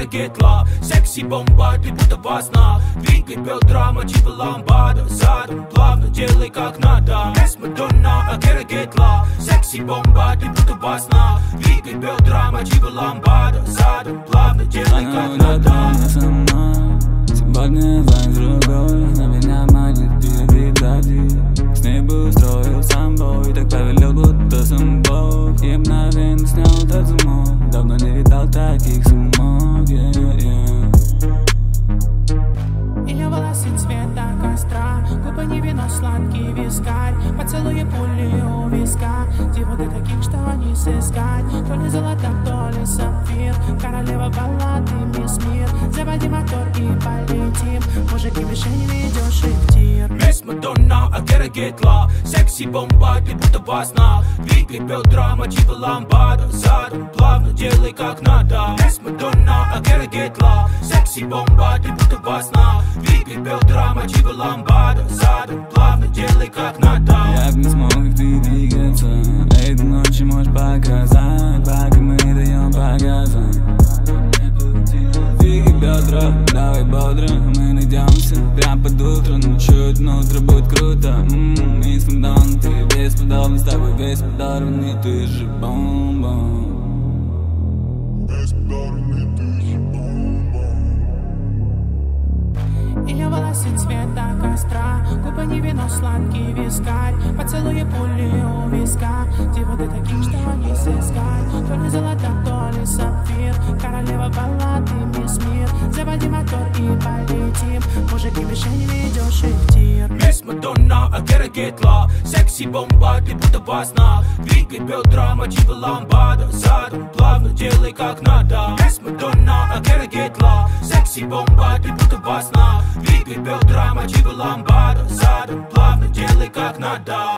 get love. Секси-бомба, ты будто во снах. Двигай бедрами, типа ламбада. Задом плавно делай как надо. Yes, Madonna, I gotta get love. Секси-бомба, ты будто во снах. Двигай бедрами, типа ламбада. Задом плавно делай как надо. Сегодня звонит другой, на меня манит передати. С ней бы устроил самбой, так повелел, будто сам Бог. И мгновенно снял этот замок. Давно не видал таких сумок, Ее волосы цвета костра, губы не вино, сладкий вискарь. Поцелуи пули у виска, девушки таких, что не сыскать. То ли золото, то ли сапфир, королева баллады, мисс мир. Заводи мотор и полетим, мужики мишень ведешь их в тир. Miss Madonna, I gotta get love. Секси-бомба, ты будто во снах. Двигай бедрами, типа ламбада. Задом плавно делай как надо. Miss Madonna, I gotta get love. Секси-бомба, ты будто во снах. Двигай бедрами, типа ламбада. Задом плавно делай как надо. Я не смог, как ты двигаться. Этой ночью можешь показать, пока мы даем показать. Двигай бедра, давай бодро, мы найдемся прям под утро. Но чуть внутри будет круто. Мисс Мадонна, ты бесподобна, с тобой весь подорванный, ты же бомба. Ее волосы цвета костра, губы не вино, сладкий вискарь. Поцелуи пули у виска, девушки таких, что не сыскать. То ли золото, то ли сапфир, королева баллады, мисс мир. Заводи мотор и полетим, мужики мишень ведешь их в тир. Miss Madonna, I gotta get love. Секси-бомба, ты будто во снах. Двигай бедрами, типа ламбада. Задом плавно делай как надо. Miss Madonna, I gotta get love. Секси-бомба, ты будто во снах. Двигай бедрами, типа ламбада. Задом плавно делай как надо.